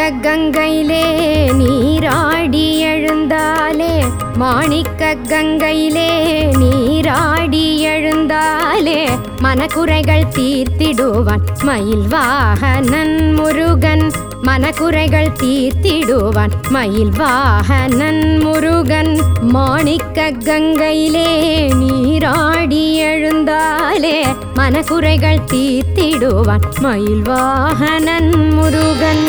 கங்கையிலே நீராடி எழுந்தாலே மாணிக்க கங்கையிலே நீராடி எழுந்தாலே மனக்குறைகள் தீர்த்திடுவான் மயில் வாகனன் முருகன் மனக்குறைகள் தீர்த்திடுவான் மயில் வாகனன் முருகன் மாணிக்க கங்கையிலே நீராடி எழுந்தாலே மனக்குறைகள் தீர்த்திடுவான் மயில் வாகனன் முருகன்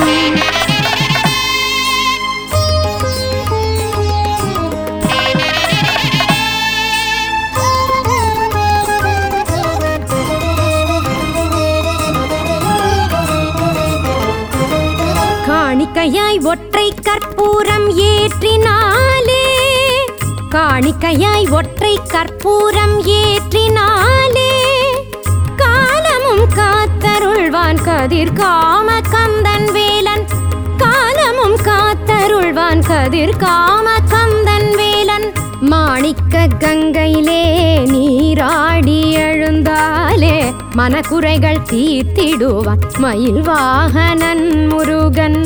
காணிக்கையாய் ஒற்றை கற்பூரம் ஏற்றினாலே காணிக்கையாய் ஒற்றை கற்பூரம் ஏற்றினாலே காலமும் காத்தருள்வான் கதிர் காம கந்தன் வேலன் காலமும் காத்தருள்வான் கதிர் காம கந்தன் வேலன் மாணிக்க கங்கையிலே நீராடி எழுந்தாலே மனக்குறைகள் தீர்த்திடுவான் மயில் வாகனன் முருகன்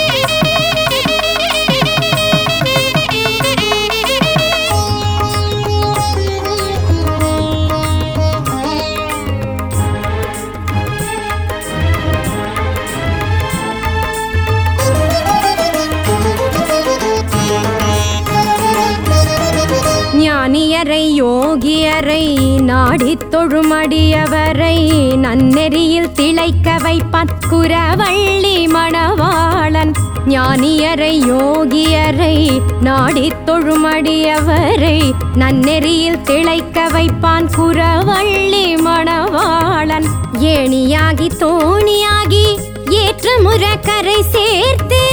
ஞானியரை யோகியரை நாடித் தொழுமடியவரை நன்னெறியில் திளைக்க வைப்பான் குரவள்ளி மணவாளன் ஞானியரை யோகியரை நாடித் தொழுமடியவரை நன்னெறியில் திளைக்க வைப்பான் குரவள்ளி மணவாளன் ஏணியாகி தோணியாகி ஏற்றமுற கரை சேர்த்தே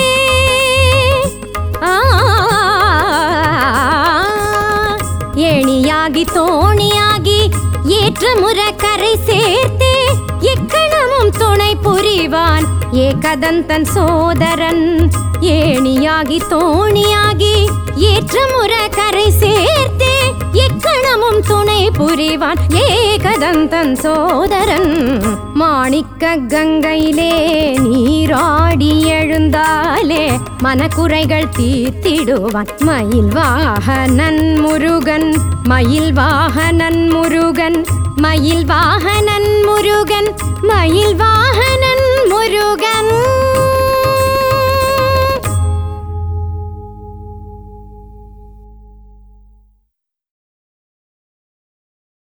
ஏணியாகி தோணியாகி ஏற்றமுற கரை சேர்த்தே எக்கணமும் துணை புரிவான் ஏகதந்தன் சோதரன் ஏணியாகி தோணியாகி ஏற்றமுற கரை சேர்த்தே எக்கணமும் துணை புரிவான் ஏகதந்தன் சோதரன் மாணிக்க கங்கையிலே நீராடி எழுந்தாலே மனக்குறைகள் தீர்த்திடுவான் மயில் வாகனன் முருகன் மயில் வாகனன் முருகன் மயில் வாகனன் முருகன் மயில் வாகனன் முருகன்